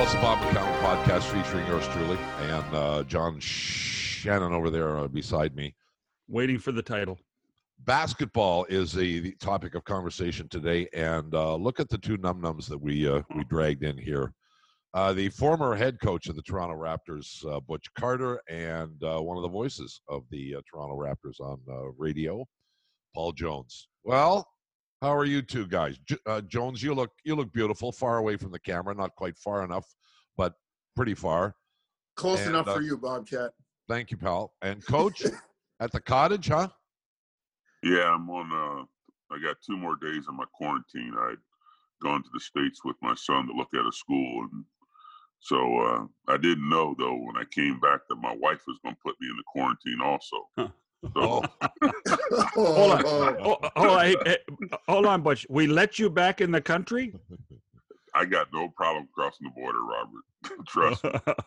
Well, it's the Bob McCown podcast featuring yours truly and John Shannon over there beside me. Waiting for the title. Basketball is the topic of conversation today, and look at the two num-nums that we dragged in here. The former head coach of the Toronto Raptors, Butch Carter, and one of the voices of the Toronto Raptors on radio, Paul Jones. Well, how are you two guys? Jones, you look beautiful, far away from the camera, not quite far enough, but pretty far. Close enough for you, Bobcat. Thank you, pal. And Coach, at the cottage, huh? Yeah, I'm on. I got 2 more days of my quarantine. I'd gone to the States with my son to look at a school, and so I didn't know though when I came back that my wife was going to put me in the quarantine also. Huh. So, Hold on, Butch. We let you back in the country? I got no problem crossing the border, Robert. Trust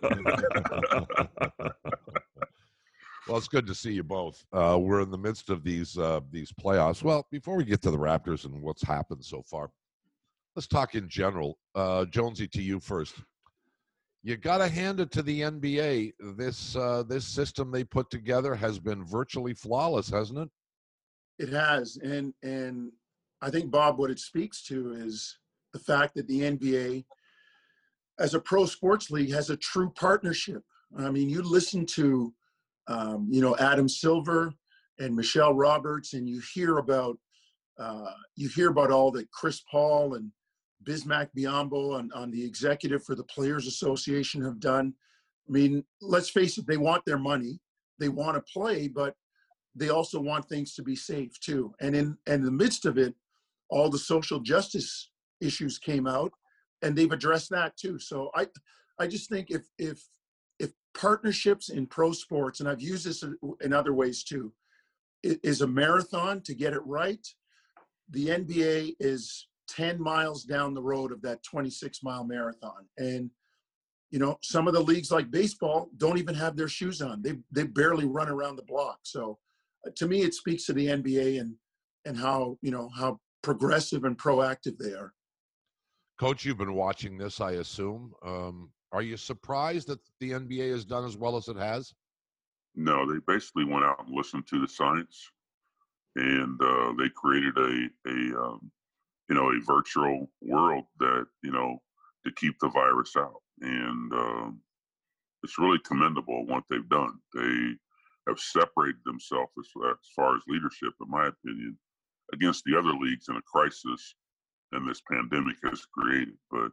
me. Well, it's good to see you both. We're in the midst of these playoffs. Well, before we get to the Raptors and what's happened so far, let's talk in general. Jonesy, to you first. You got to hand it to the NBA. This system they put together has been virtually flawless, hasn't it? It has, and I think, Bob, what it speaks to is the fact that the NBA, as a pro sports league, has a true partnership. I mean, you listen to, Adam Silver and Michelle Roberts, and you hear about all that Chris Paul and Bismack Biyombo on the executive for the Players Association have done. I mean, let's face it, they want their money. They want to play, but they also want things to be safe too. And in the midst of it, all the social justice issues came out, and they've addressed that too. So I just think if partnerships in pro sports, and I've used this in other ways too, it is a marathon to get it right. The NBA is 10 miles down the road of that 26-mile marathon. And, some of the leagues like baseball don't even have their shoes on. They barely run around the block. So to me, it speaks to the NBA and how progressive and proactive they are. Coach, you've been watching this, I assume. Are you surprised that the NBA has done as well as it has? No, they basically went out and listened to the science, and they created a virtual world that, to keep the virus out. And it's really commendable what they've done. They have separated themselves as far as leadership, in my opinion, against the other leagues in a crisis and this pandemic has created. But,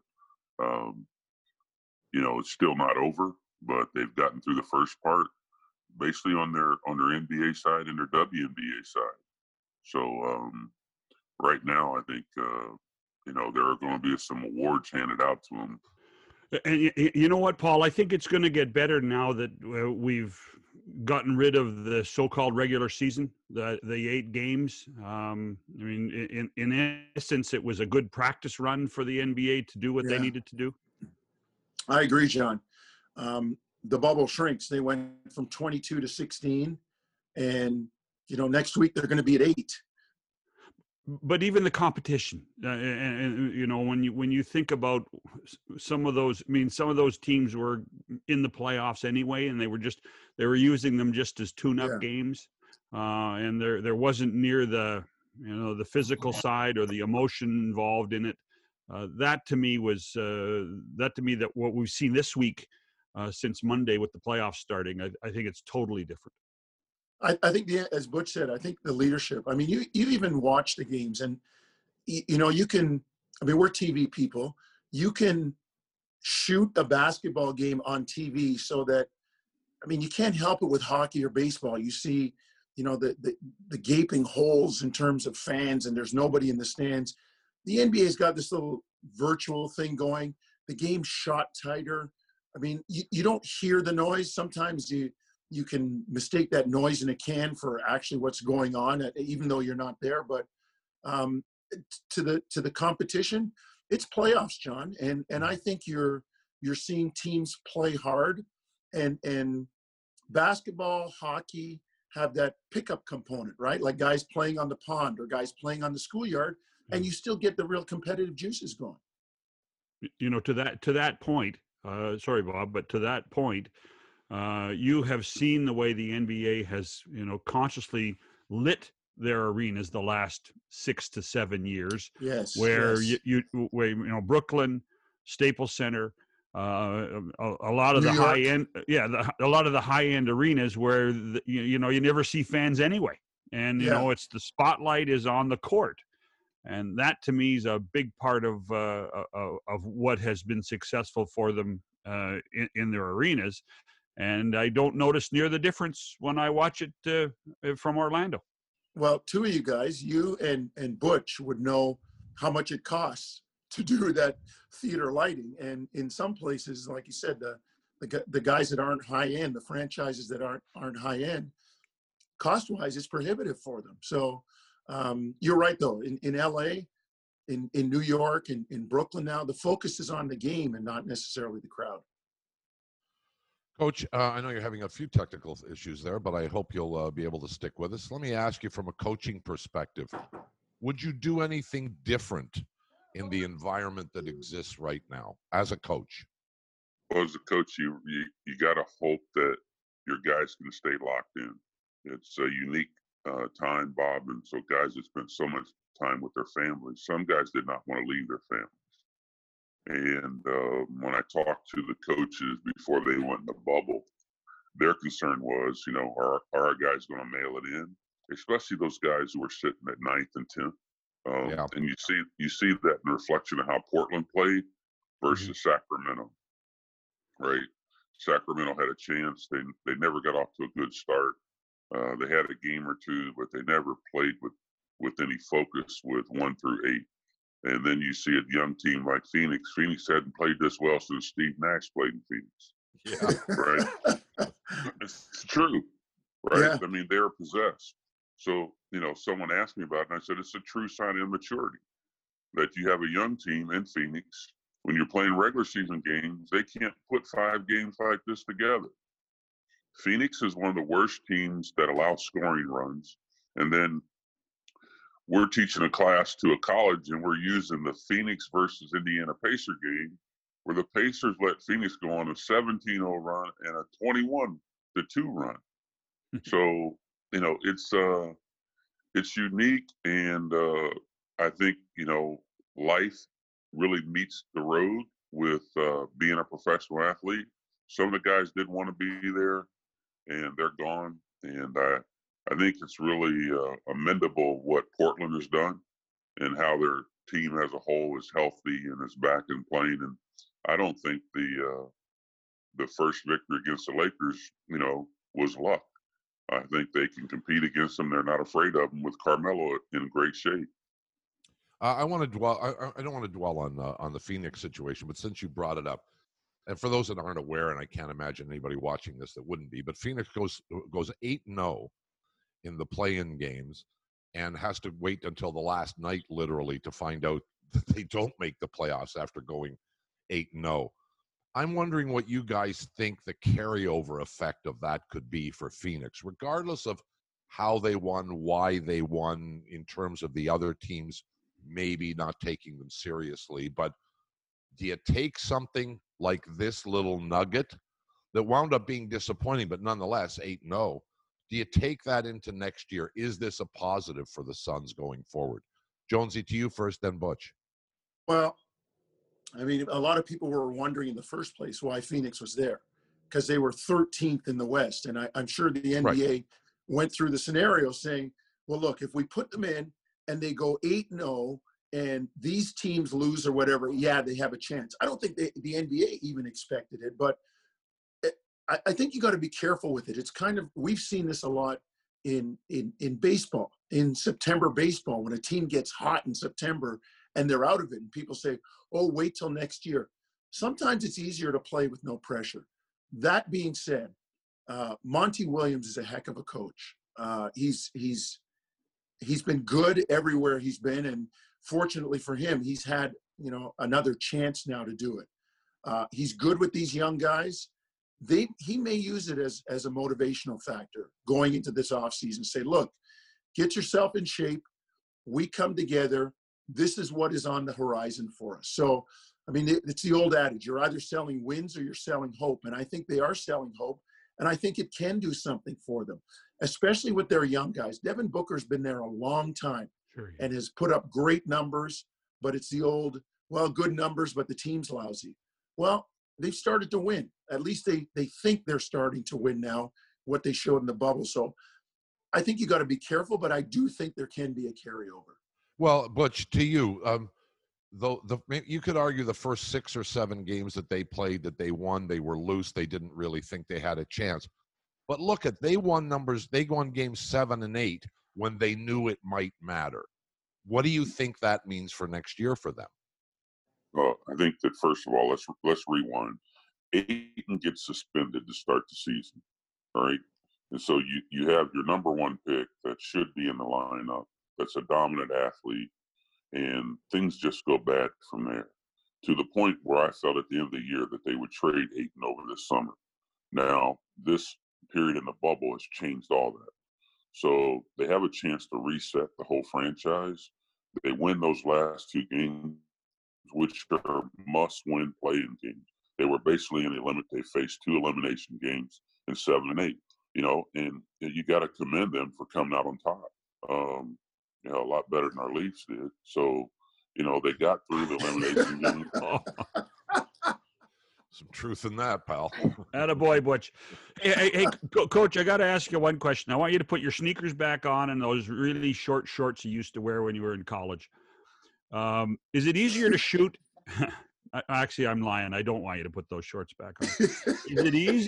it's still not over, but they've gotten through the first part basically on their NBA side and their WNBA side. So right now, I think, there are going to be some awards handed out to them. And you know what, Paul? I think it's going to get better now that we've gotten rid of the so-called regular season, the 8 games. In essence, it was a good practice run for the NBA to do what they needed to do. I agree, John. The bubble shrinks. They went from 22 to 16, and next week they're going to be at 8. But even the competition, when you think about some of those teams were in the playoffs anyway, and they were using them just as tune-up games, and there wasn't near the physical side or the emotion involved in it. That to me that what we've seen this week since Monday with the playoffs starting, I think it's totally different. I think, as Butch said, I think the leadership. I mean, you even watch the games, and you can. I mean, we're TV people. You can shoot a basketball game on TV so that, you can't help it with hockey or baseball. You see, the gaping holes in terms of fans, and there's nobody in the stands. The NBA's got this little virtual thing going. The game's shot tighter. I mean, you don't hear the noise. Sometimes you can mistake that noise in a can for actually what's going on, even though you're not there. But to the competition, it's playoffs, John, and I think you're seeing teams play hard, and basketball, hockey have that pickup component, right? Like guys playing on the pond or guys playing on the schoolyard, and you still get the real competitive juices going. To that point, sorry, Bob, but to that point, you have seen the way the NBA has, consciously lit their arenas the last 6 to 7 years, Yes, where yes. Brooklyn, Staples Center, a lot of New the York. high end, a lot of the high end arenas where you never see fans anyway, and Yeah. it's the spotlight is on the court, and that to me is a big part of what has been successful for them in their arenas. And I don't notice near the difference when I watch it from Orlando. Well, two of you guys, you and Butch, would know how much it costs to do that theater lighting. And in some places, like you said, the guys that aren't high end, the franchises that aren't high end, cost wise, it's prohibitive for them. So you're right though. In LA, in New York, in Brooklyn now, the focus is on the game and not necessarily the crowd. Coach, I know you're having a few technical issues there, but I hope you'll be able to stick with us. Let me ask you from a coaching perspective, would you do anything different in the environment that exists right now as a coach? Well, as a coach, you got to hope that your guys can stay locked in. It's a unique time, Bob, and so guys that spend so much time with their families. Some guys did not want to leave their families. And when I talked to the coaches before they went in the bubble, their concern was, are our guys going to mail it in? Especially those guys who were sitting at 9th and 10th. And you see that in reflection of how Portland played versus Sacramento, right? Sacramento had a chance. They never got off to a good start. They had a game or two, but they never played with any focus with 1 through 8. And then you see a young team like Phoenix. Phoenix hadn't played this well since Steve Nash played in Phoenix. Yeah. Right. It's true. Right. Yeah. I mean, they're possessed. So, someone asked me about it, and I said, it's a true sign of immaturity that you have a young team in Phoenix. When you're playing regular season games, they can't put 5 games like this together. Phoenix is one of the worst teams that allow scoring runs. And then we're teaching a class to a college, and we're using the Phoenix versus Indiana Pacer game where the Pacers let Phoenix go on a 17-0 run and a 21-2 run. So, it's unique. And I think, life really meets the road with being a professional athlete. Some of the guys didn't want to be there, and they're gone. And I think it's really amendable what Portland has done and how their team as a whole is healthy and is back and playing. And I don't think the first victory against the Lakers, was luck. I think they can compete against them. They're not afraid of them with Carmelo in great shape. I want to dwell. I don't want to dwell on the Phoenix situation, but since you brought it up, and for those that aren't aware, and I can't imagine anybody watching this that wouldn't be, but Phoenix goes 8-0 in the play-in games and has to wait until the last night, literally, to find out that they don't make the playoffs after going 8-0. I'm wondering what you guys think the carryover effect of that could be for Phoenix, regardless of how they won, why they won, in terms of the other teams maybe not taking them seriously. But do you take something like this little nugget that wound up being disappointing, but nonetheless 8-0? Do you take that into next year? Is this a positive for the Suns going forward? Jonesy, to you first, then Butch. Well, I mean, a lot of people were wondering in the first place why Phoenix was there, because they were 13th in the West. And I'm sure the NBA went through the scenario saying, well, look, if we put them in and they go 8-0 and these teams lose or whatever, yeah, they have a chance. I don't think the NBA even expected it, but I think you got to be careful with it. It's kind of, we've seen this a lot in baseball, in September baseball, when a team gets hot in September and they're out of it and people say, oh, wait till next year. Sometimes it's easier to play with no pressure. That being said, Monty Williams is a heck of a coach. He's been good everywhere he's been, and fortunately for him, he's had another chance now to do it. He's good with these young guys. He may use it as a motivational factor going into this offseason. Say, look, get yourself in shape. We come together. This is what is on the horizon for us. So I mean, it's the old adage, you're either selling wins or you're selling hope. And I think they are selling hope. And I think it can do something for them, especially with their young guys. Devin Booker's been there a long time and has put up great numbers, but it's the old, well, good numbers, but the team's lousy. Well, they've started to win. At least they think they're starting to win now, what they showed in the bubble. So I think you got to be careful, but I do think there can be a carryover. Well, Butch, to you, though you could argue the first 6 or 7 games that they played, that they won, they were loose. They didn't really think they had a chance. But look at, they won games 7 and 8 when they knew it might matter. What do you think that means for next year for them? Well, I think that first of all, let's rewind. Ayton gets suspended to start the season, all right? And so you have your number 1 pick that should be in the lineup, that's a dominant athlete, and things just go bad from there, to the point where I felt at the end of the year that they would trade Ayton over this summer. Now, this period in the bubble has changed all that. So they have a chance to reset the whole franchise. They win those last 2 games, which are must-win play-in games. They were basically they faced 2 elimination games in 7 and 8, and you got to commend them for coming out on top. A lot better than our Leafs did. So, they got through the elimination game. Some truth in that, pal. Attaboy, Butch. Hey, Coach, I got to ask you one question. I want you to put your sneakers back on and those really short shorts you used to wear when you were in college. Is it easier to shoot? Actually, I'm lying. I don't want you to put those shorts back on. Is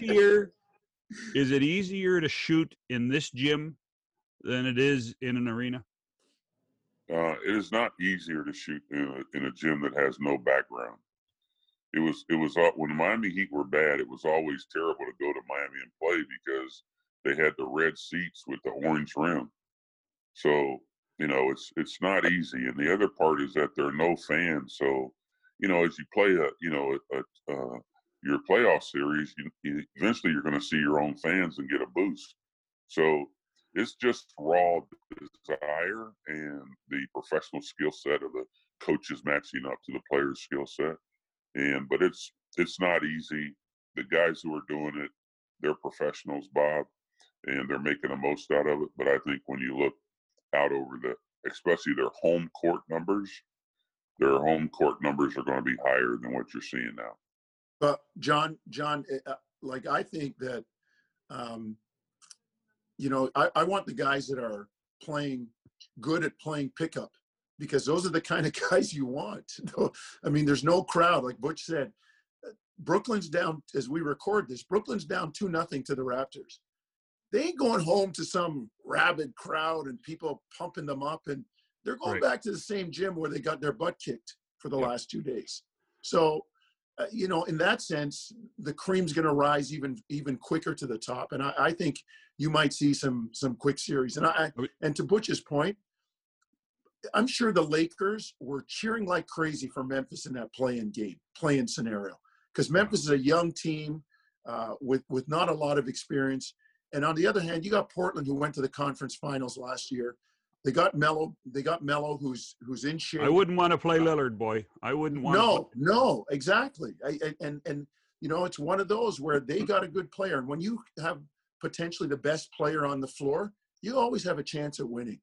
it easier to shoot in this gym than it is in an arena? It is not easier to shoot in a gym that has no background. It was when the Miami Heat were bad, it was always terrible to go to Miami and play because they had the red seats with the orange rim. So, it's not easy. And the other part is that there are no fans. So, as you play your playoff series, eventually you're going to see your own fans and get a boost. So it's just raw desire and the professional skill set of the coaches matching up to the players' skill set. But it's not easy. The guys who are doing it, they're professionals, Bob, and they're making the most out of it. But I think when you look out over especially their home court numbers are going to be higher than what you're seeing now. But John, I think that, I want the guys that are good at playing pickup, because those are the kind of guys you want. I mean, there's no crowd. Like Butch said, Brooklyn's down, as we record this, Brooklyn's down 2-0 to the Raptors. They ain't going home to some rabid crowd and people pumping them up. And they're going back to the same gym where they got their butt kicked for the last 2 days. So, in that sense, the cream's going to rise even quicker to the top. And I think you might see some quick series. And to Butch's point, I'm sure the Lakers were cheering like crazy for Memphis in that play-in scenario, because Memphis is a young team with not a lot of experience. And on the other hand, you got Portland, who went to the conference finals last year. They got Melo, who's in shape. I wouldn't want to play Lillard, boy. I wouldn't want. No, exactly. And it's one of those where they got a good player, and when you have potentially the best player on the floor, you always have a chance at winning.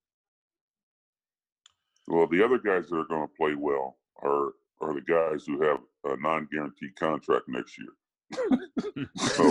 Well, the other guys that are going to play well are the guys who have a non-guaranteed contract next year.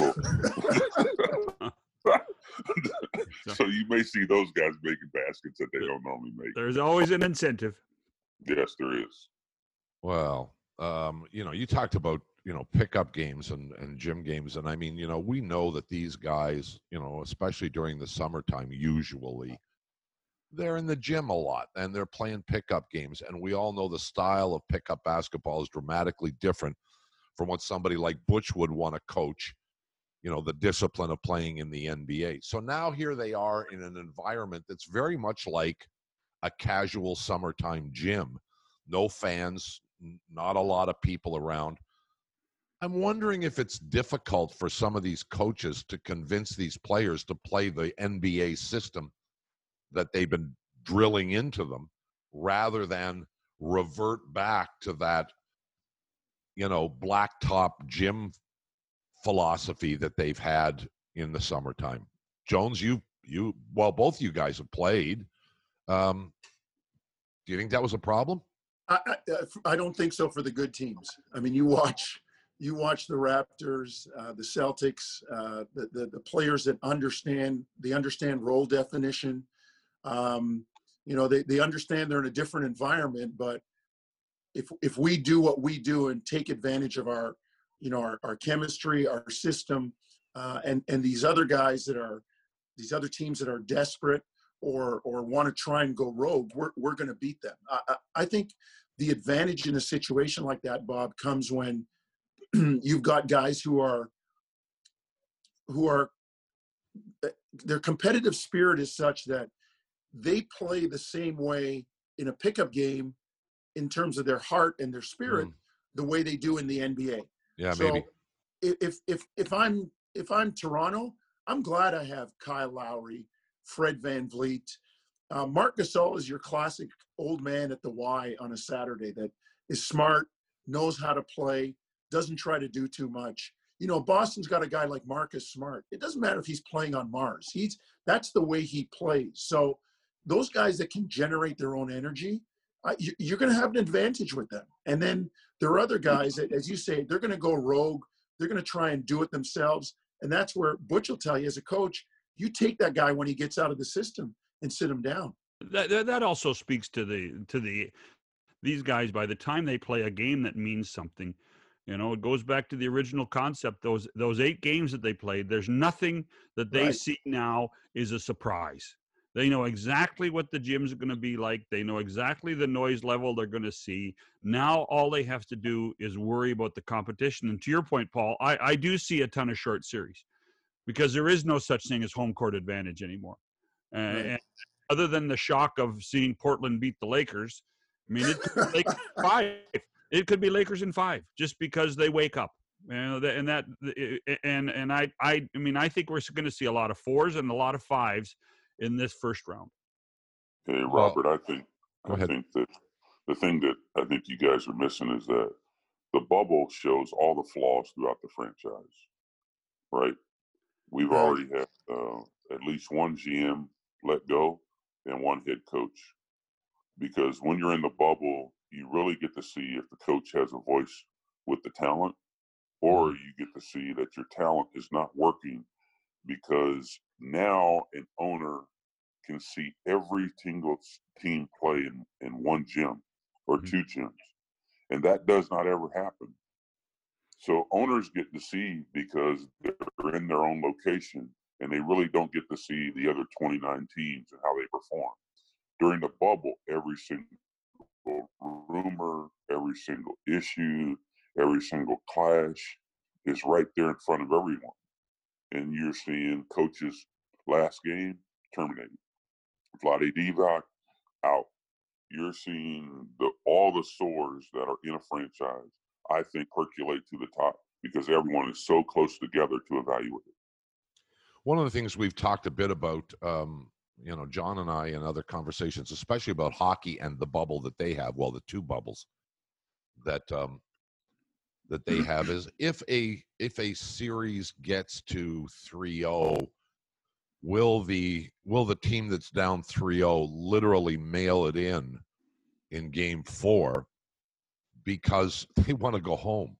So you may see those guys making baskets that they don't normally make. There's always an incentive. Yes, there is. Well, you talked about, pickup games and gym games. And I mean, we know that these guys, especially during the summertime, usually they're in the gym a lot and they're playing pickup games. And we all know the style of pickup basketball is dramatically different from what somebody like Butch would want to coach, the discipline of playing in the NBA. So now here they are in an environment that's very much like a casual summertime gym. No fans, not a lot of people around. I'm wondering if it's difficult for some of these coaches to convince these players to play the NBA system that they've been drilling into them, rather than revert back to that blacktop gym philosophy that they've had in the summertime. Jones, both you guys have played. Do you think that was a problem? I don't think so for the good teams. I mean, you watch the Raptors, the Celtics, the players that understand role definition. They understand they're in a different environment, but if we do what we do and take advantage of our chemistry, our system, and these other guys these other teams that are desperate or want to try and go rogue, we're going to beat them. I think the advantage in a situation like that, Bob, comes when you've got guys who are their competitive spirit is such that they play the same way in a pickup game in terms of their heart and their spirit, the way they do in the NBA. Yeah, so maybe. If I'm Toronto, I'm glad I have Kyle Lowry, Fred VanVleet. Marc Gasol is your classic old man at the Y on a Saturday that is smart, knows how to play, doesn't try to do too much. Boston's got a guy like Marcus Smart. It doesn't matter if he's playing on Mars. That's the way he plays. So those guys that can generate their own energy, you're going to have an advantage with them. And then there are other guys that, as you say, they're going to go rogue. They're going to try and do it themselves. And that's where Butch will tell you as a coach, you take that guy when he gets out of the system and sit him down. That also speaks to these guys. By the time they play a game that means something, it goes back to the original concept. Those 8 games that they played, there's nothing that they see now is a surprise. They know exactly what the gyms are going to be like. They know exactly the noise level they're going to see. Now all they have to do is worry about the competition. And to your point, Paul, I do see a ton of short series because there is no such thing as home court advantage anymore. And other than the shock of seeing Portland beat the Lakers, I mean, it could be Lakers in 5. It could be Lakers in 5 just because they wake up. I think we're going to see a lot of 4s and a lot of 5s in this first round. Hey, Robert, I think that the thing that I think you guys are missing is that the bubble shows all the flaws throughout the franchise, right? We've already had at least one GM let go and one head coach. Because when you're in the bubble, you really get to see if the coach has a voice with the talent, or you get to see that your talent is not working because now an owner can see every single team play in one gym or 2 gyms. And that does not ever happen. So owners get to see because they're in their own location and they really don't get to see the other 29 teams and how they perform. During the bubble, every single rumor, every single issue, every single clash is right there in front of everyone. And you're seeing coaches last game terminated. Vlade Divac out. You're seeing all the sores that are in a franchise, I think, percolate to the top because everyone is so close together to evaluate it. One of the things we've talked a bit about, John and I in other conversations, especially about hockey and the bubble that they have, the 2 bubbles that they have, is if a series gets to 3-0, will the team that's down 3-0 literally mail it in game 4 because they want to go home?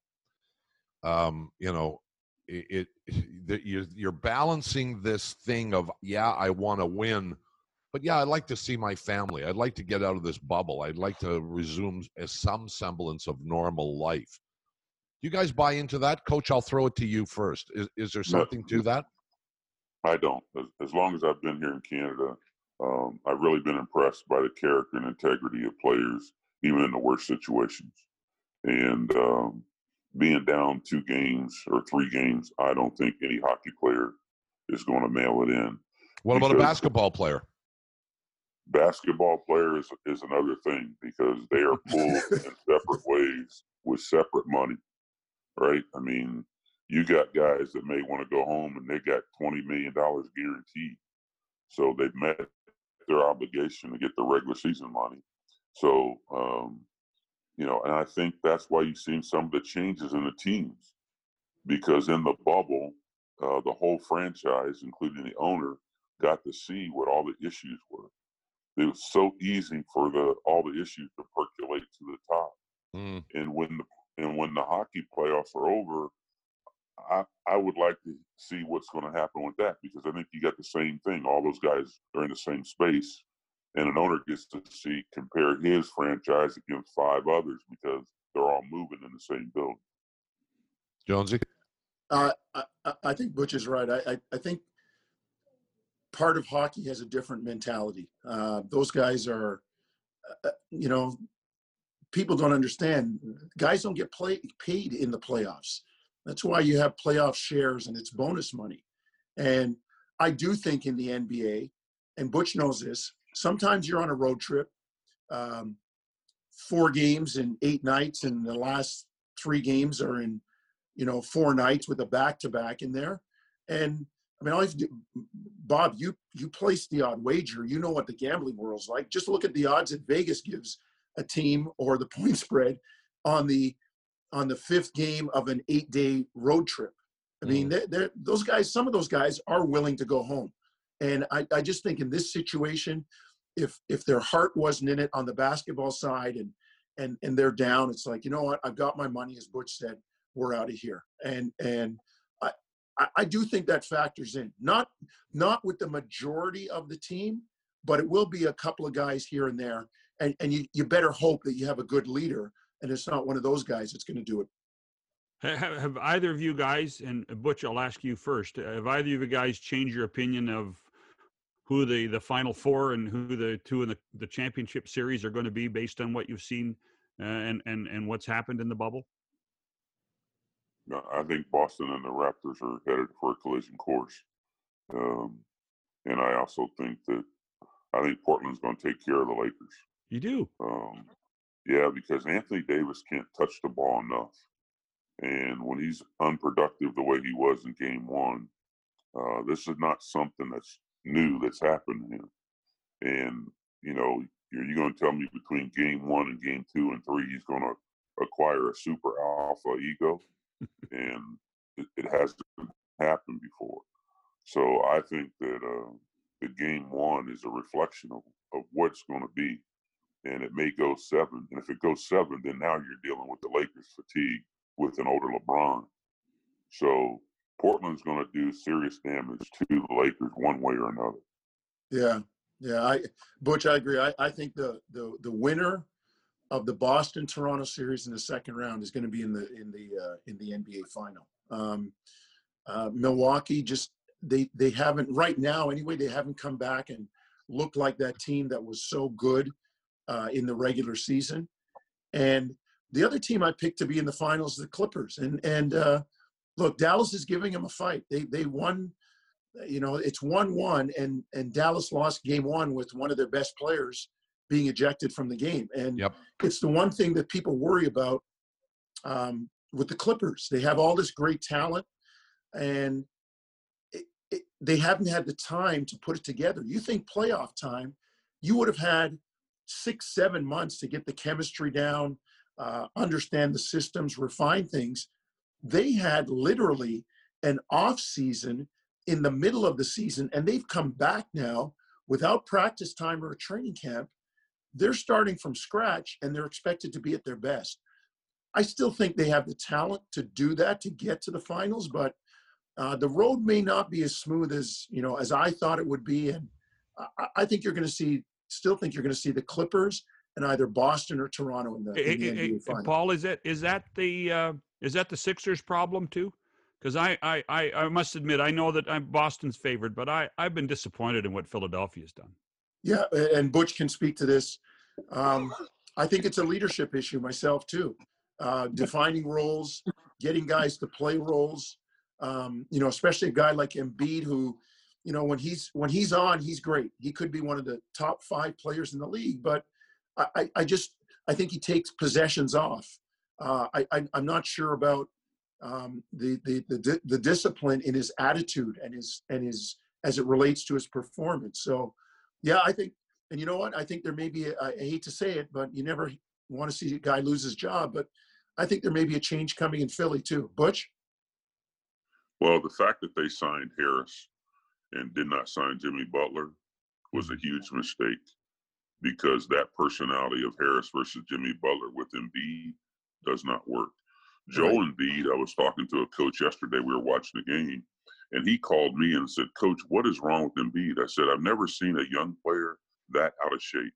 You're balancing this thing of, I want to win, but I'd like to see my family. I'd like to get out of this bubble. I'd like to resume some semblance of normal life. Do you guys buy into that? Coach, I'll throw it to you first. Is there something to that? I don't. As long as I've been here in Canada, I've really been impressed by the character and integrity of players, even in the worst situations. And being down 2 games or 3 games, I don't think any hockey player is going to mail it in. What about a basketball player? Basketball player is another thing because they are pulled in separate ways with separate money, right? I mean, you got guys that may want to go home and they got $20 million guaranteed. So they've met their obligation to get the regular season money. So, And I think that's why you've seen some of the changes in the teams, because in the bubble, the whole franchise, including the owner, got to see what all the issues were. It was so easy for all the issues to percolate to the top. Mm. And when the hockey playoffs are over, I would like to see what's going to happen with that, because I think you got the same thing. All those guys are in the same space, and an owner gets to compare his franchise against 5 others because they're all moving in the same building. Jonesy? I think Butch is right. I think part of hockey has a different mentality. Those guys are, people don't understand. Guys don't get paid in the playoffs. That's why you have playoff shares and it's bonus money. And I do think in the NBA, and Butch knows this, sometimes you're on a road trip, 4 games in 8 nights, and the last 3 games are in, 4 nights with a back-to-back in there. And I mean, all you have to do, Bob, you placed the odd wager. You know what the gambling world's like. Just look at the odds that Vegas gives a team or the point spread on the 5th game of an 8-day road trip. I mean, those guys, some of those guys are willing to go home. And I just think in this situation, if their heart wasn't in it on the basketball side and they're down, it's like, you know what, I've got my money, as Butch said, we're out of here. And I do think that factors in, not with the majority of the team, but it will be a couple of guys here and there. And you better hope that you have a good leader, and it's not one of those guys that's going to do it. Have either of you guys, and Butch, I'll ask you first, have either of you guys changed your opinion of who the Final Four and who the 2 in the championship series are going to be based on what you've seen and what's happened in the bubble? No, I think Boston and the Raptors are headed for a collision course. And I also think Portland's going to take care of the Lakers. You do? Yeah, because Anthony Davis can't touch the ball enough. And when he's unproductive the way he was in Game 1, this is not something that's new that's happened to him. And, you're going to tell me between Game 1 and Game 2 and 3 he's going to acquire a super alpha ego? And it hasn't happened before. So I think that the Game 1 is a reflection of what's going to be. And it may go 7. And if it goes 7, then now you're dealing with the Lakers fatigue with an older LeBron. So Portland's going to do serious damage to the Lakers one way or another. Yeah. Butch, I agree. I think the winner of the Boston-Toronto series in the second round is going to be in the NBA final. Milwaukee just they haven't right now anyway. They haven't come back and looked like that team that was so good in the regular season. And the other team I picked to be in the finals is the Clippers. And look, Dallas is giving them a fight. They won. It's 1-1, and Dallas lost Game 1 with one of their best players being ejected from the game. And It's the one thing that people worry about with the Clippers. They have all this great talent, and they haven't had the time to put it together. You think playoff time, you would have had 6-7 months to get the chemistry down, understand the systems, refine things. They had literally an off season in the middle of the season, and they've come back now without practice time or a training camp. They're starting from scratch, and they're expected to be at their best. I still think they have the talent to do that, to get to the finals, but the road may not be as smooth as I thought it would be. And I think still think you're going to see the Clippers and either Boston or Toronto in the NBA finals. Paul, is that the Sixers' problem too? Because I must admit, I know that I'm Boston's favorite, but I've been disappointed in what Philadelphia's done. Yeah, and Butch can speak to this. I think it's a leadership issue myself too. Defining roles, getting guys to play roles. Especially a guy like Embiid, who, when he's on, he's great. He could be one of the top 5 players in the league, but I think he takes possessions off. I'm not sure about the discipline in his attitude and his as it relates to his performance. So, yeah, I think, and you know what? I think there may be I hate to say it, but you never want to see a guy lose his job, but I think there may be a change coming in Philly too. Butch? Well, the fact that they signed Harris and did not sign Jimmy Butler was a huge mistake, because that personality of Harris versus Jimmy Butler with Embiid does not work. Joel Embiid, I was talking to a coach yesterday. We were watching the game, and he called me and said, "Coach, what is wrong with Embiid?" I said, "I've never seen a young player that out of shape.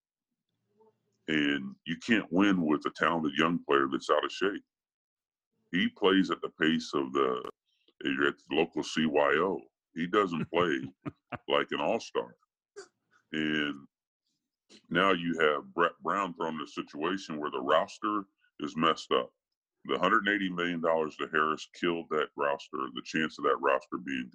And you can't win with a talented young player that's out of shape. He plays at the pace of you're at the local CYO. He doesn't play like an all-star. And now you have Brett Brown thrown in a situation where the roster is messed up. The $180 million to Harris killed that roster, the chance of that roster being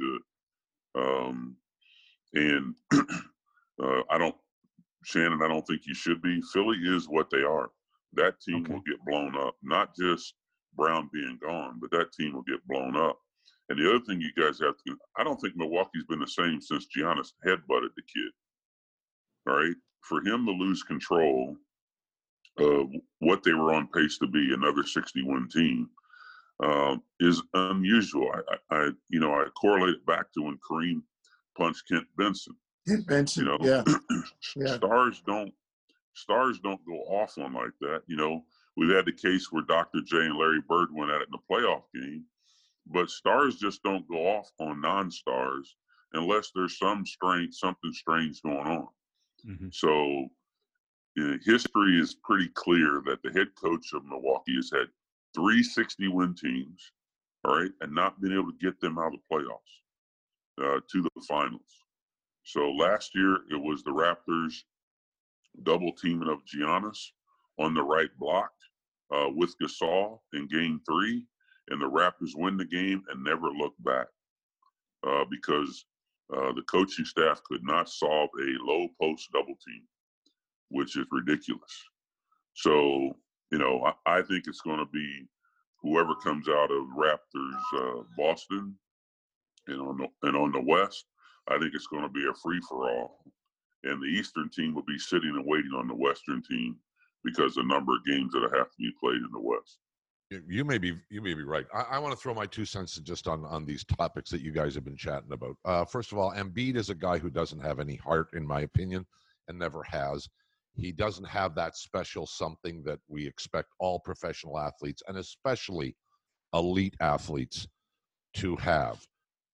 good. Shannon, I don't think you should be. Philly is what they are. That team will get blown up. Not just Brown being gone, but that team will get blown up. And the other thing you guys have to, I don't think Milwaukee's been the same since Giannis headbutted the kid. All right? For him to lose control of what they were on pace to be, another 60-win team, is unusual. I correlate it back to when Kareem punched Kent Benson. Benson, yeah. Stars don't go off on like that. We've had the case where Dr. J and Larry Bird went at it in the playoff game, but stars just don't go off on non-stars unless there's something strange going on. Mm-hmm. So history is pretty clear that the head coach of Milwaukee has had 3 60-win teams, all right, and not been able to get them out of the playoffs to the finals. So last year, it was the Raptors double teaming of Giannis on the right block with Gasol in Game 3, and the Raptors win the game and never look back because the coaching staff could not solve a low post double team, which is ridiculous. So, I think it's going to be whoever comes out of Raptors Boston and on the West. I think it's going to be a free-for-all. And the Eastern team will be sitting and waiting on the Western team because the number of games that have to be played in the West. You may be right. I want to throw my 2 cents just on these topics that you guys have been chatting about. First of all, Embiid is a guy who doesn't have any heart, in my opinion, and never has. He doesn't have that special something that we expect all professional athletes, and especially elite athletes, to have.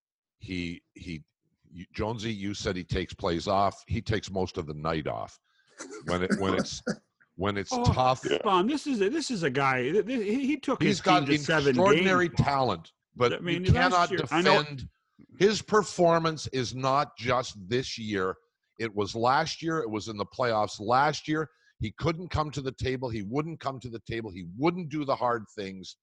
Jonesy, you said he takes plays off. He takes most of the night off. When it's tough. Bon, this is a guy. He took He's his team to 7 games. Extraordinary talent, but you cannot defend. His performance is not just this year. It was last year. It was in the playoffs last year. He couldn't come to the table. He wouldn't come to the table. He wouldn't do the hard things.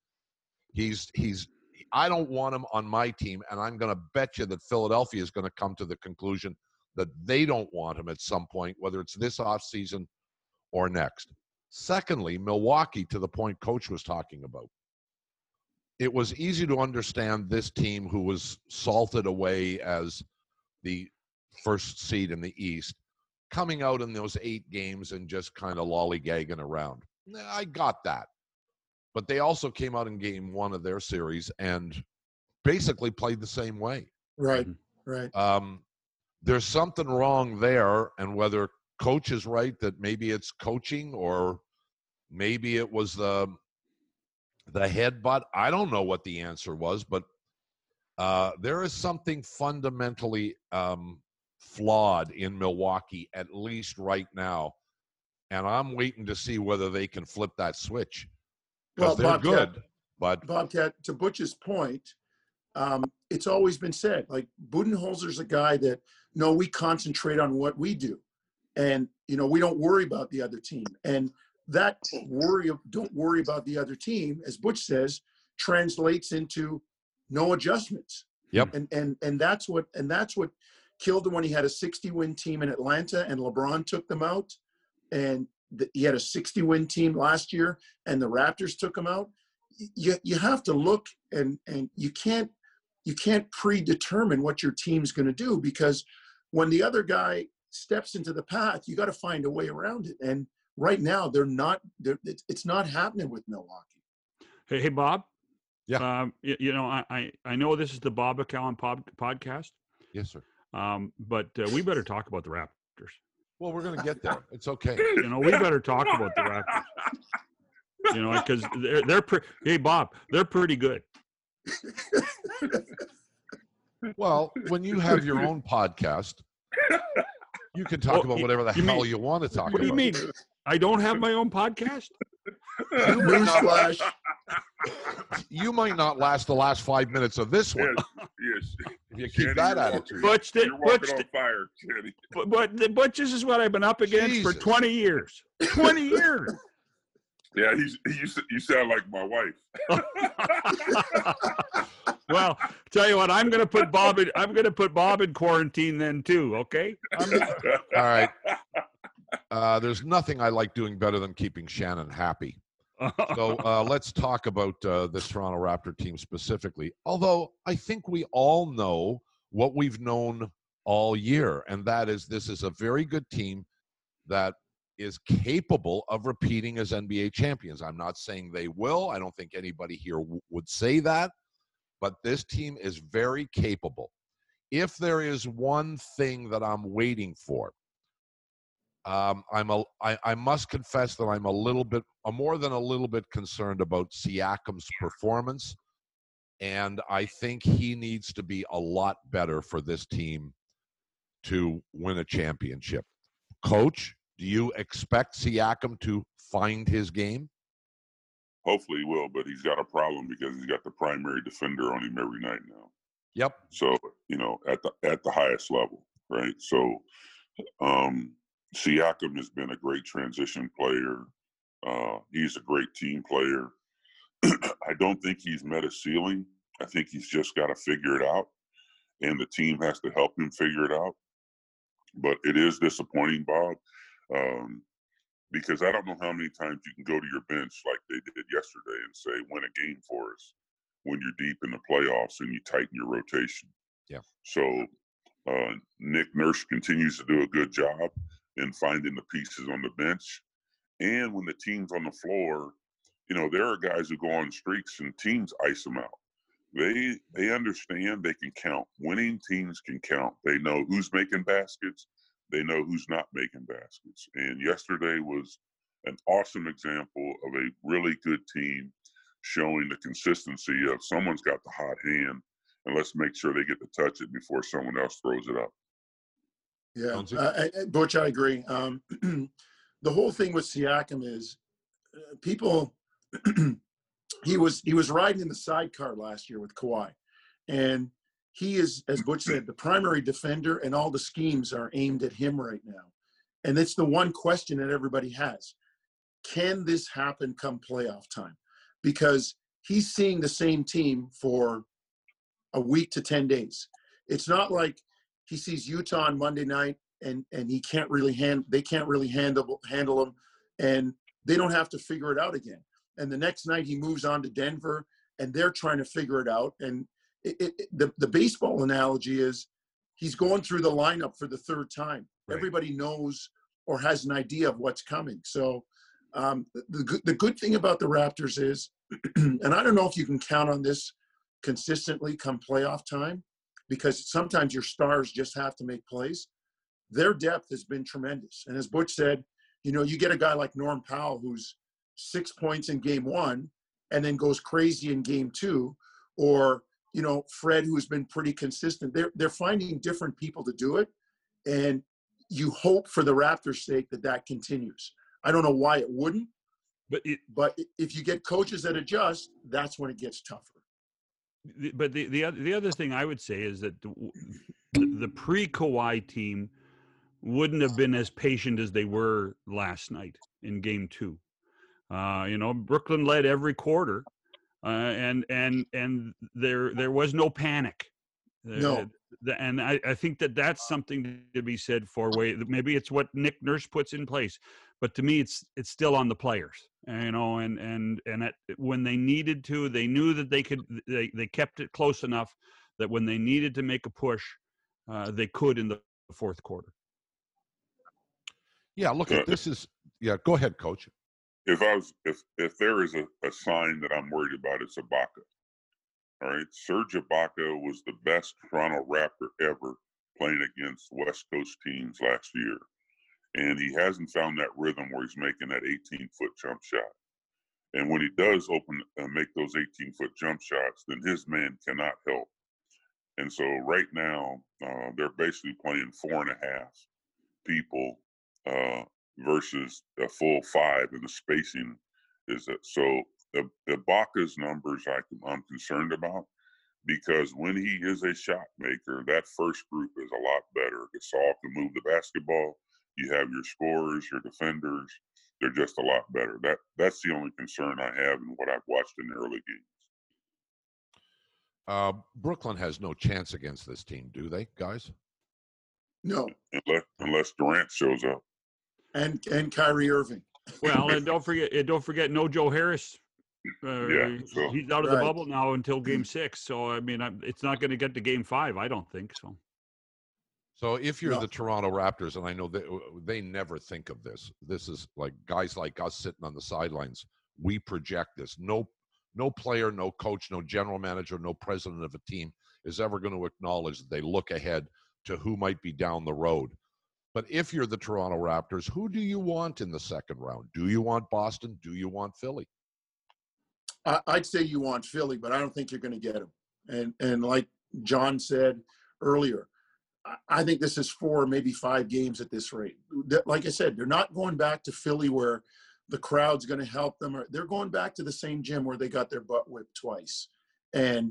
I don't want him on my team, and I'm going to bet you that Philadelphia is going to come to the conclusion that they don't want him at some point, whether it's this offseason or next. Secondly, Milwaukee, to the point Coach was talking about. It was easy to understand this team who was salted away as the first seed in the East, coming out in those 8 games and just kind of lollygagging around. I got that. But they also came out in Game 1 of their series and basically played the same way. Right. There's something wrong there, and whether Coach is right that maybe it's coaching or maybe it was the headbutt. I don't know what the answer was, but there is something fundamentally flawed in Milwaukee, at least right now, and I'm waiting to see whether they can flip that switch. Well, they're good, but Bobcat, to Butch's point, it's always been said, like Budenholzer's a guy that, no, we concentrate on what we do. And, we don't worry about the other team. And that don't worry about the other team, as Butch says, translates into no adjustments. Yep. And that's what killed him when he had a 60-win team in Atlanta and LeBron took them out. And he had a 60-win team last year and the Raptors took him out. You have to look and you can't predetermine what your team's going to do, because when the other guy steps into the path, you got to find a way around it. And right now it's not happening with Milwaukee. Hey, Bob. Yeah. I know this is the Bob McCown podcast. Yes, sir. But we better talk about the Raptors. Well, we're going to get there. It's okay. We better talk about the Raptors. Because hey, Bob, they're pretty good. Well, when you have your own podcast, you can talk about whatever the hell you want to talk about. What do you mean? I don't have my own podcast? Newsflash. You might not last the last 5 minutes of this one. Yes. If you keep that attitude. You're walking on fire, Jenny. But this is what I've been up against for 20 years. 20 years. Yeah, you sound like my wife. Well, tell you what, I'm going to put Bob in quarantine then too. Okay. All right. There's nothing I like doing better than keeping Shannon happy. So let's talk about this Toronto Raptor team specifically. Although I think we all know what we've known all year, and that is this is a very good team that is capable of repeating as NBA champions. I'm not saying they will. I don't think anybody here would say that. But this team is very capable. If there is one thing that I'm waiting for, I must confess that I'm more than a little bit concerned about Siakam's performance, and I think he needs to be a lot better for this team to win a championship. Coach, do you expect Siakam to find his game? Hopefully he will, but he's got a problem because he's got the primary defender on him every night now. Yep. So, at the highest level, right? So, Siakam has been a great transition player. He's a great team player. I don't think he's met a ceiling. I think he's just got to figure it out, and the team has to help him figure it out. But it is disappointing, Bob, because I don't know how many times you can go to your bench like they did yesterday and say, win a game for us when you're deep in the playoffs and you tighten your rotation. Yeah. So Nick Nurse continues to do a good job in finding the pieces on the bench. And when the team's on the floor, there are guys who go on streaks and teams ice them out. They understand they can count. Winning teams can count. They know who's making baskets. They know who's not making baskets. And yesterday was an awesome example of a really good team showing the consistency of someone's got the hot hand, and let's make sure they get to touch it before someone else throws it up. Yeah, Butch, I agree. The whole thing with Siakam is people he was riding in the sidecar last year with Kawhi, and he is, as Butch said, the primary defender, and all the schemes are aimed at him right now. And it's the one question that everybody has. Can this happen come playoff time? Because he's seeing the same team for a week to 10 days. It's not like he sees Utah on Monday night and he can't really they can't really handle him, and they don't have to figure it out again. And the next night he moves on to Denver and they're trying to figure it out. And the baseball analogy is he's going through the lineup for the third time. Right. Everybody knows or has an idea of what's coming. So the good thing about the Raptors is, and I don't know if you can count on this consistently come playoff time, because sometimes your stars just have to make plays. Their depth has been tremendous. And as Butch said, you get a guy like Norm Powell who's 6 points in game one and then goes crazy in game two, or Fred, who's been pretty consistent. They're finding different people to do it, and you hope for the Raptors' sake that continues. I don't know why it wouldn't, but if you get coaches that adjust, that's when it gets tougher. But the other thing I would say is that the pre-Kawhi team wouldn't have been as patient as they were last night in game two. Brooklyn led every quarter. And there was no panic. No. And I think that's something to be said for maybe it's what Nick Nurse puts in place, but to me it's still on the players, and when they needed to, they knew that they kept it close enough that when they needed to make a push, they could in the fourth quarter. Yeah, look, this is Yeah, go ahead, Coach. If there is a sign that I'm worried about, it's Ibaka. All right, Serge Ibaka was the best Toronto Raptor ever playing against West Coast teams last year, and he hasn't found that rhythm where he's making that 18-foot jump shot. And when he does make those 18-foot jump shots, then his man cannot help. And so right now, they're basically playing 4.5 people versus a full 5, and the spacing is so. The Ibaka's numbers I'm concerned about, because when he is a shot maker, that first group is a lot better. Gasol can move the basketball. You have your scorers, your defenders. They're just a lot better. That's the only concern I have in what I've watched in the early games. Brooklyn has no chance against this team, do they, guys? No. Unless Durant shows up. And Kyrie Irving. Well, and don't forget, no Joe Harris. He's out of the bubble now until Game 6. So I mean, it's not going to get to Game 5. I don't think so. So if you're the Toronto Raptors, and I know they never think of this. This is like guys like us sitting on the sidelines. We project this. No player, no coach, no general manager, no president of a team is ever going to acknowledge that they look ahead to who might be down the road. But if you're the Toronto Raptors, who do you want in the second round? Do you want Boston? Do you want Philly? I'd say you want Philly, but I don't think you're going to get them. And like John said earlier, I think this is 4, maybe 5 games at this rate. Like I said, they're not going back to Philly where the crowd's going to help them. They're going back to the same gym where they got their butt whipped twice. And,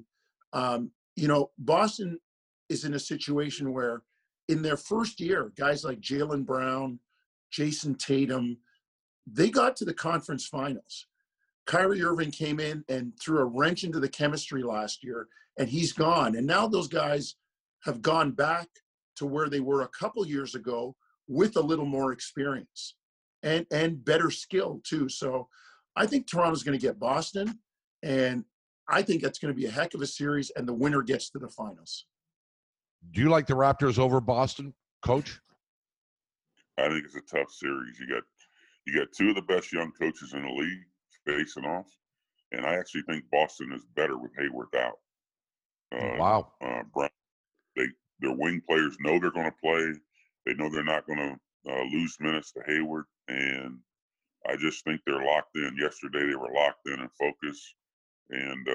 Boston is in a situation where in their first year, guys like Jaylen Brown, Jason Tatum, they got to the conference finals. Kyrie Irving came in and threw a wrench into the chemistry last year, and he's gone. And now those guys have gone back to where they were a couple years ago with a little more experience and better skill too. So I think Toronto's going to get Boston, and I think that's going to be a heck of a series, and the winner gets to the finals. Do you like the Raptors over Boston, Coach? I think it's a tough series. You got 2 of the best young coaches in the league facing off, and I actually think Boston is better with Hayward out. Wow. Their wing players know they're going to play. They know they're not going to lose minutes to Hayward, and I just think they're locked in. Yesterday they were locked in and focused, and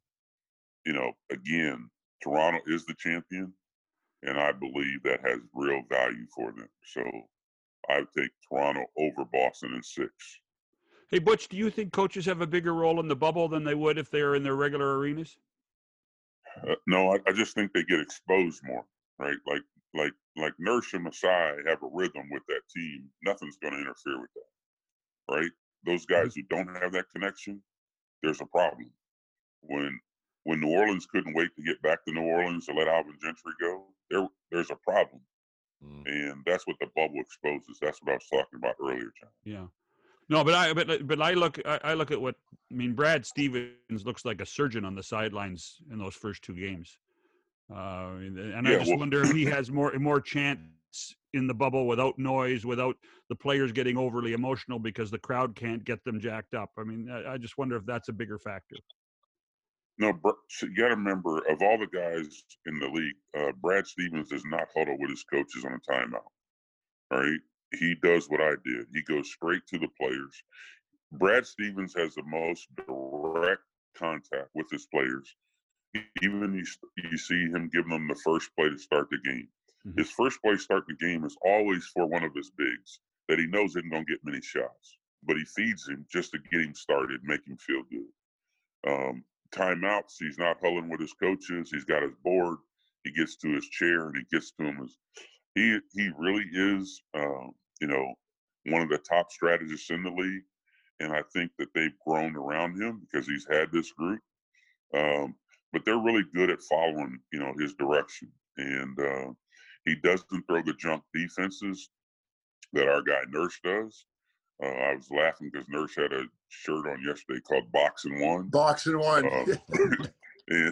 again, Toronto is the champion, and I believe that has real value for them. So I would take Toronto over Boston in 6. Hey, Butch, do you think coaches have a bigger role in the bubble than they would if they were in their regular arenas? No, I just think they get exposed more, right? Like Nurse and Masai have a rhythm with that team. Nothing's going to interfere with that, right? Those guys who don't have that connection, there's a problem. When New Orleans couldn't wait to get back to New Orleans to let Alvin Gentry go, there's a problem. And that's what the bubble exposes. That's what I was talking about earlier, John. Yeah. No, but I look at what Brad Stevens looks like a surgeon on the sidelines in those first 2 games, and I just wonder if he has more chance in the bubble without noise, without the players getting overly emotional because the crowd can't get them jacked up. I just wonder if that's a bigger factor. No, so you got to remember, of all the guys in the league, Brad Stevens does not huddle with his coaches on a timeout. All right. He does what I did. He goes straight to the players. Brad Stevens has the most direct contact with his players. Even you see him giving them the first play to start the game. Mm-hmm. His first play starting the game is always for one of his bigs that he knows isn't going to get many shots. But he feeds him just to get him started, make him feel good. Timeouts, he's not huddling with his coaches. He's got his board. He gets to his chair and he gets to him. He really is, one of the top strategists in the league. And I think that they've grown around him because he's had this group. But they're really good at following, his direction. And he doesn't throw the junk defenses that our guy Nurse does. I was laughing because Nurse had a shirt on yesterday called Boxing One. Boxing One. And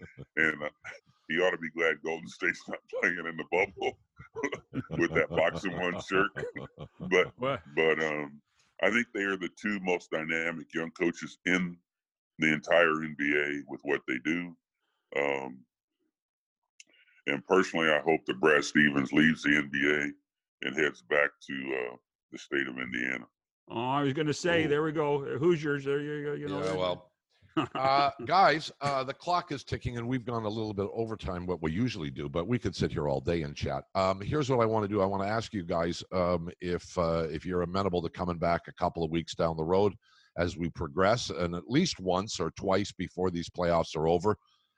he ought to be glad Golden State's not playing in the bubble with that Boxing One shirt. but Well, I think they are the two most dynamic young coaches in the entire NBA with what they do. And personally, I hope that Brad Stevens leaves the NBA and heads back to the state of Indiana. oh, I was going to say, there we go. Hoosiers. There you go. You know, Yeah, well, guys, the clock is ticking, and we've gone a little bit overtime what we usually do, but we could sit here all day and chat. Here's what I want to do. I want to ask you guys if you're amenable to coming back a couple of weeks down the road as we progress, and at least once or twice before these playoffs are over.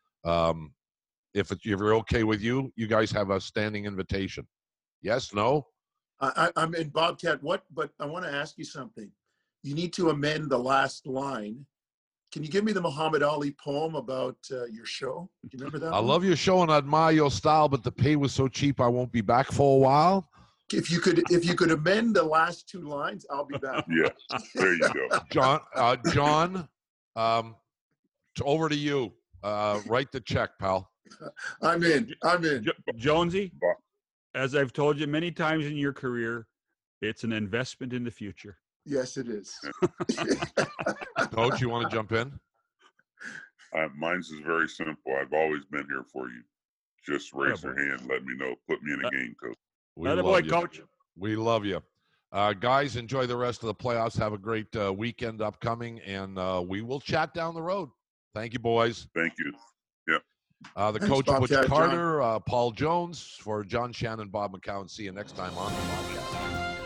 If you're okay with you guys have a standing invitation. Yes, no? I'm in Bobcat. But I want to ask you something. You need to amend the last line. Can you give me the Muhammad Ali poem about your show? Do you remember that? I love your show and I admire your style, but the pay was so cheap I won't be back for a while. If you could amend the last two lines, I'll be back. Yeah, there you go. John, over to you. Write the check, pal. I'm in. Jonesy, as I've told you many times in your career, it's an investment in the future. Yes, it is. Coach, you want to jump in? Mine's is very simple. I've always been here for you. Just raise your hand. Let me know. Put me in a game, Coach. We Atta love boy, you. Coach. We love you. Guys, enjoy the rest of the playoffs. Have a great weekend upcoming, and we will chat down the road. Thank you, boys. Thank you. Yeah. The Thanks, coach, Butch Bobcat, Carter, Paul Jones, for John Shannon, Bob McCown. See you next time on the podcast.